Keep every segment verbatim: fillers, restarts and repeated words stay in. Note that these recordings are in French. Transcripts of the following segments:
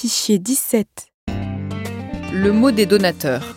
fichier dix-sept. Le mot des donateurs.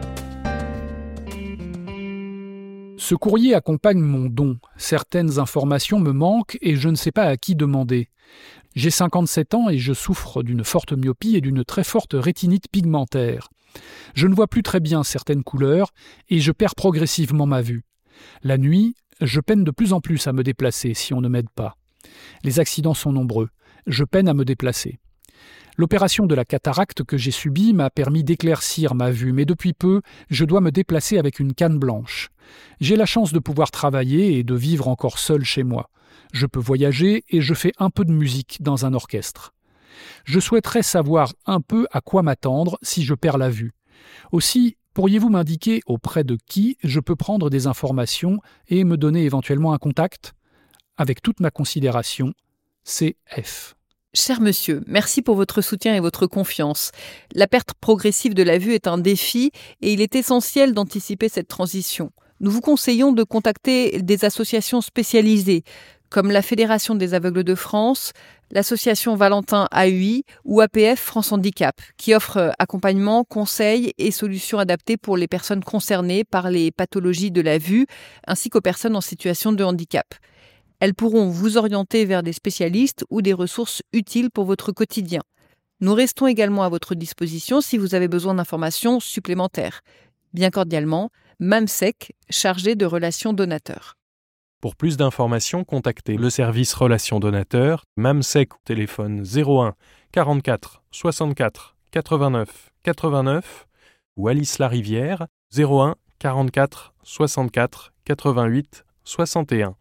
Ce courrier accompagne mon don. Certaines informations me manquent et je ne sais pas à qui demander. J'ai cinquante-sept ans et je souffre d'une forte myopie et d'une très forte rétinite pigmentaire. Je ne vois plus très bien certaines couleurs et je perds progressivement ma vue. La nuit, je peine de plus en plus à me déplacer si on ne m'aide pas. Les accidents sont nombreux. Je peine à me déplacer. L'opération de la cataracte que j'ai subie m'a permis d'éclaircir ma vue, mais depuis peu, je dois me déplacer avec une canne blanche. J'ai la chance de pouvoir travailler et de vivre encore seul chez moi. Je peux voyager et je fais un peu de musique dans un orchestre. Je souhaiterais savoir un peu à quoi m'attendre si je perds la vue. Aussi, pourriez-vous m'indiquer auprès de qui je peux prendre des informations et me donner éventuellement un contact ? Avec toute ma considération, C F. Cher monsieur, merci pour votre soutien et votre confiance. La perte progressive de la vue est un défi et il est essentiel d'anticiper cette transition. Nous vous conseillons de contacter des associations spécialisées comme la Fédération des aveugles de France, l'association Valentin A U I ou A P F France Handicap, qui offrent accompagnement, conseils et solutions adaptées pour les personnes concernées par les pathologies de la vue ainsi qu'aux personnes en situation de handicap. Elles pourront vous orienter vers des spécialistes ou des ressources utiles pour votre quotidien. Nous restons également à votre disposition si vous avez besoin d'informations supplémentaires. Bien cordialement, Mamsec, chargé de relations donateurs. Pour plus d'informations, contactez le service relations donateurs, Mamsec, téléphone zéro un quarante-quatre soixante-quatre quatre-vingt-neuf quatre-vingt-neuf ou Alice Larivière, zéro un quarante-quatre soixante-quatre quatre-vingt-huit soixante et un.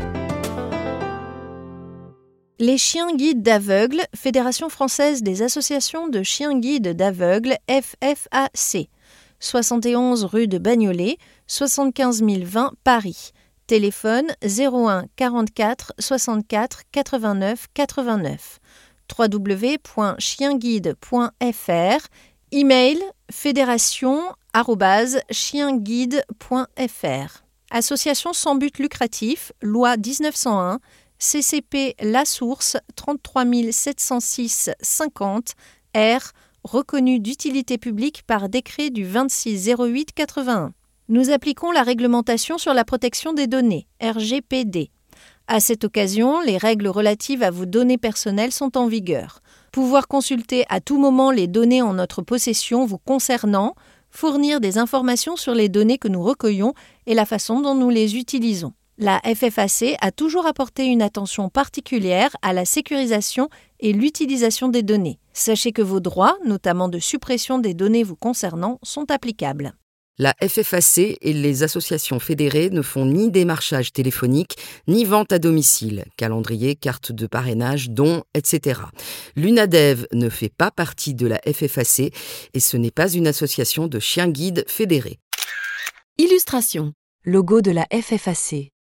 Les chiens guides d'aveugles, Fédération française des associations de chiens guides d'aveugles, F F A C, soixante et onze rue de Bagnolet, soixante-quinze mille vingt Paris. Téléphone zéro un quarante-quatre soixante-quatre quatre-vingt-neuf quatre-vingt-neuf. w w w point chienguide point f r. Email fédération arobase chienguide point f r. Association sans but lucratif, loi dix-neuf cent un, C C P La Source trente-trois mille sept cent six cinquante R, reconnu d'utilité publique par décret du vingt-six zéro huit quatre-vingt-un. Nous appliquons la réglementation sur la protection des données, R G P D. À cette occasion, les règles relatives à vos données personnelles sont en vigueur. Pouvoir consulter à tout moment les données en notre possession vous concernant, fournir des informations sur les données que nous recueillons et la façon dont nous les utilisons. La F F A C a toujours apporté une attention particulière à la sécurisation et l'utilisation des données. Sachez que vos droits, notamment de suppression des données vous concernant, sont applicables. La F F A C et les associations fédérées ne font ni démarchage téléphonique, ni vente à domicile, calendrier, carte de parrainage, dons, et cetera. L'UNADEV ne fait pas partie de la F F A C et ce n'est pas une association de chiens guides fédérés. Illustration. Logo de la F F A C.